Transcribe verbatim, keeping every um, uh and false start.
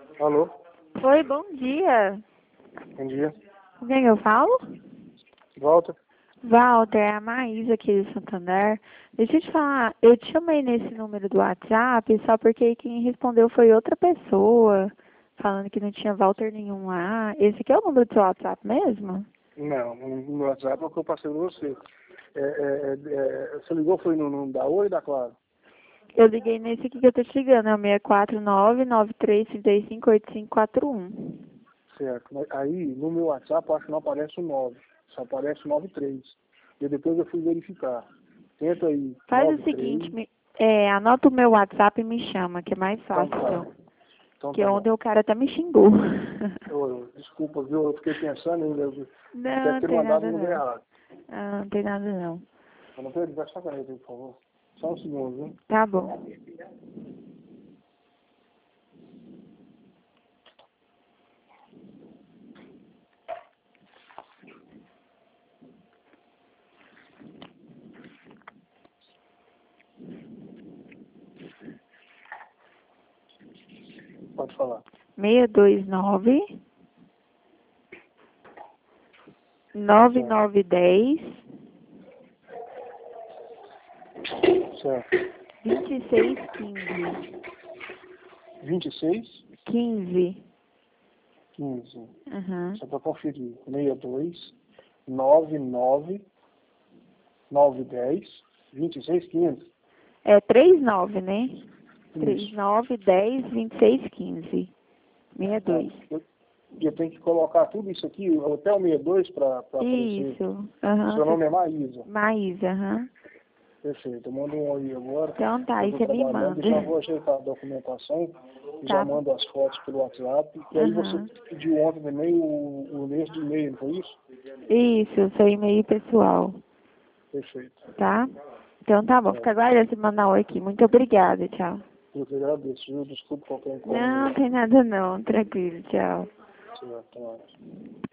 Alô, Oi, bom dia. bom dia. Com quem eu falo? Volta. Walter, é a Maísa aqui de Santander. Deixa eu te falar, eu te chamei nesse número do WhatsApp só porque quem respondeu foi outra pessoa, falando que não tinha Walter nenhum lá. Esse aqui é o número do seu WhatsApp mesmo? Não, no meu WhatsApp é o que eu passei pra você. É, é, é, é, você ligou foi no, no da Oi e da Claro? Eu liguei nesse aqui que eu tô te ligando, é o seis quatro nove, nove três três cinco, oito cinco quatro um. Certo. Mas aí, no meu WhatsApp, eu acho que não aparece o nove. Só aparece o nove três. E depois eu fui verificar. Tenta aí, Faz o nove três. seguinte, me, é, anota o meu WhatsApp e me chama, que é mais Então fácil, tá. então. Então Que tá bom. ontem o cara até me xingou. Eu, eu- desculpa, viu? Eu fiquei pensando ainda. Eu Não, deve não ter tem mandado nada no lugar não. errado. Ah, não tem nada não. Eu não perdi essa caneta aí, por favor. Só um segundo, viu? Tá bom. Pode falar. seis dois nove, nove Certo. nove um zero, Certo. vinte e seis quinze. vinte e seis, quinze. quinze. Uhum. Só para conferir. seis dois, nove nove, nove dez, vinte e seis, quinze. É trinta e nove, né? trinta e Isso. nove, dez, vinte e seis, quinze. sessenta e É, dois. eu, eu tenho que colocar tudo isso aqui, até o sessenta e dois para aparecer. Isso. Aham. Seu nome é Maísa. Maísa, aham. Perfeito. Eu mando um aí agora. Então tá, Eu aí estou você me trabalhando, manda. já vou ajeitar a documentação e já Tá. mando as fotos pelo WhatsApp. E aí você Aham. pediu ontem também o, o endereço de e-mail, não foi isso? Isso, seu e-mail pessoal. Perfeito. Tá? Então tá bom. É, Fica aguardando você mandar um oi aqui. Muito obrigada. Tchau. eu que agradeço, viu? Desculpe qualquer Não, incômodo. tem nada não. Tranquilo. Tchau. Certo, tá.